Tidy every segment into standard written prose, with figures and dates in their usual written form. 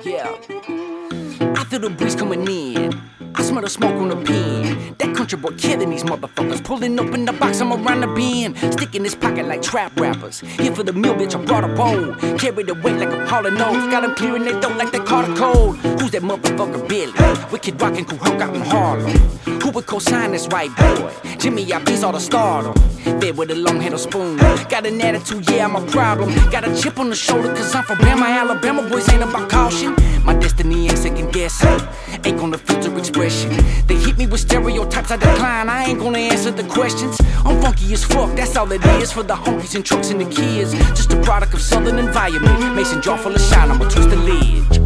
Yeah. I feel the breeze coming in. I smell the smoke on the pen. That country boy killing these motherfuckers. Pulling open the box, I'm around the bend. Sticking his pocket like trap rappers. Here for the meal, bitch, I brought a bowl. Carry the weight like a Hall & Oates. Got them clearing their throat like they caught a cold. Who's that motherfucker Billy? Wicked rockin' cool Hulk out in Harlem. Who would co-sign this white boy? Jimmy, I beats all the stardom. Fed with a long handle spoon. Got an attitude, yeah, I'm a problem. Got a chip on the shoulder, cause I'm from Bama, Alabama. Boys ain't about caution. My destiny ain't second guessing. Ain't gonna filter expression. They hit me with stereotypes, I decline. I ain't gonna answer the questions. I'm funky as fuck, that's all it is. For the honkies and trucks and the kids. Just a product of southern environment. Mason jar full of shine, I'ma twist the lid.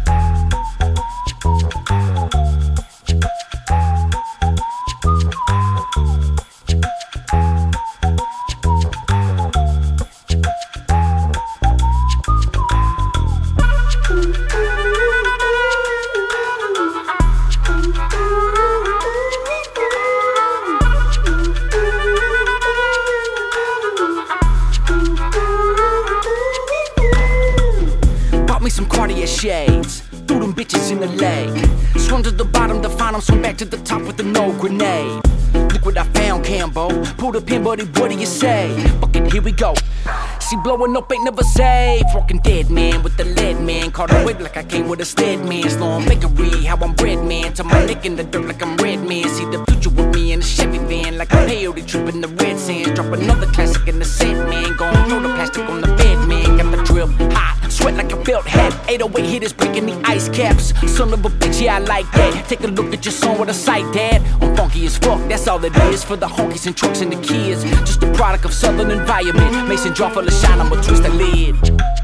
Me some Cartier shades, threw them bitches in the leg. Swung to the bottom to find them, swung back to the top with a no grenade. Look what I found, Cambo. Pull the pin, buddy, what do you say? Fuck it, here we go. See, blowing up ain't never safe. Walking dead man with the lead man. Caught a whip like I came with a stead man. Slow on bakery, how I'm bread man. To my neck in the dirt like I'm red man. See the future with me in a Chevy van. Like a peyote trip in the red sands. Drop another classic in the set man. Gon' throw the plastic on the bed man. Got the drip hot. Sweat like a felt hat. 808 hitters breaking the ice caps. Son of a bitch, yeah, I like that. Take a look at your son with a sight, dad. I'm funky as fuck, that's all it is. For the honkies and trucks and the kids. Just a product of southern environment. Mason jar full of shine, I'ma twist the lid.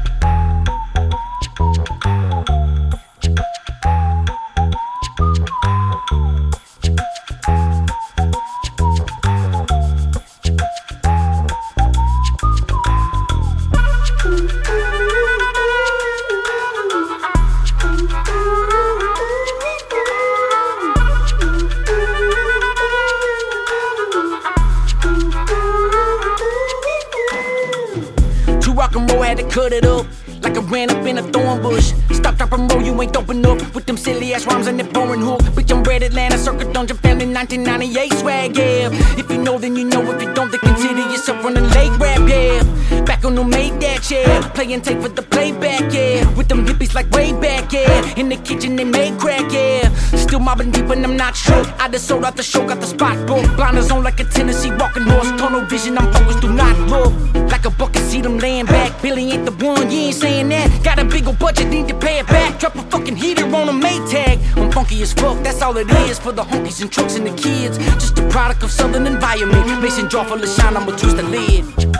Rock and roll, had to cut it up like I ran up in a thorn bush. Stop, drop, and roll, you ain't doping up with them silly ass rhymes and that boring hook. Bitch, I'm Red Atlanta, Circuit Dungeon Family, 1998 swag, yeah. If you know, then you know. If you don't, then consider yourself running late rap, yeah. Back on no made that, yeah. Playing tape for the playback, yeah. With them hippies like way back, yeah. In the kitchen, they made crack, yeah. Still mobbing deep and I'm not sure. I just sold out the show, got the spot booked. Blinders on like a Tennessee walking horse. Tunnel vision, I'm focused, do not look. Like a bucket, see them laying back. Billy ain't the one, you ain't saying that. Got a big ol' budget, need to pay it back. Drop a fucking heater on a Maytag. I'm funky as fuck, that's all it is. For the honkies and trucks and the kids. Just a product of southern environment. Mason jar full of shine, I'ma twist the lid.